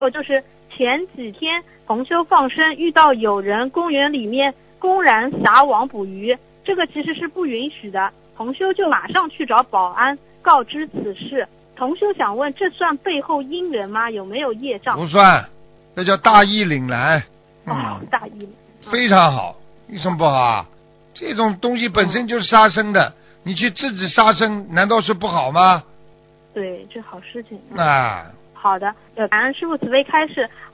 傅，就是前几天同修放生遇到有人公园里面公然撒网捕鱼，这个其实是不允许的，同修就马上去找保安告知此事。同修想问，这算背后因人吗？有没有业障？ 不算，这叫大义凛然。 大义非常好，有什么不好啊？这种东西本身就是杀生的，你去制止杀生，难道是不好吗？ 对，这好事情。 啊， 好的，感恩师父慈悲开示。